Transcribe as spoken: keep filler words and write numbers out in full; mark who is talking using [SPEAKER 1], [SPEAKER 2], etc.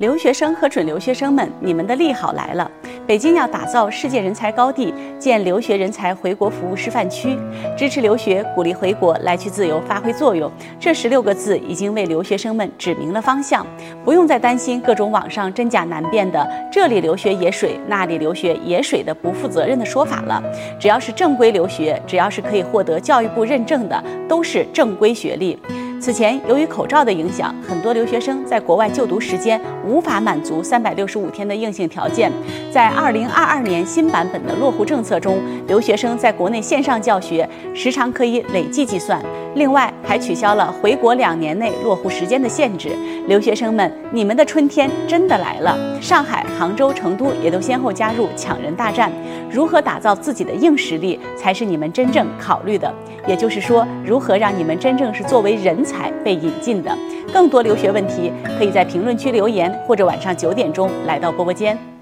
[SPEAKER 1] 留学生和准留学生们，你们的利好来了！北京要打造世界人才高地，建留学人才回国服务示范区，支持留学，鼓励回国，来去自由发挥作用。这十六个字已经为留学生们指明了方向，不用再担心各种网上真假难辨的“这里留学也水，那里留学也水”的不负责任的说法了。只要是正规留学，只要是可以获得教育部认证的，都是正规学历。此前，由于口罩的影响，很多留学生在国外就读时间无法满足三百六十五天的硬性条件。在二零二二年新版本的落户政策中，留学生在国内线上教学时长可以累计计算。另外，还取消了回国两年内落户时间的限制。留学生们，你们的春天真的来了！上海、杭州、成都也都先后加入抢人大战。如何打造自己的硬实力，才是你们真正考虑的。也就是说，如何让你们真正是作为人才被引进的。更多留学问题，可以在评论区留言，或者晚上九点钟来到播播间。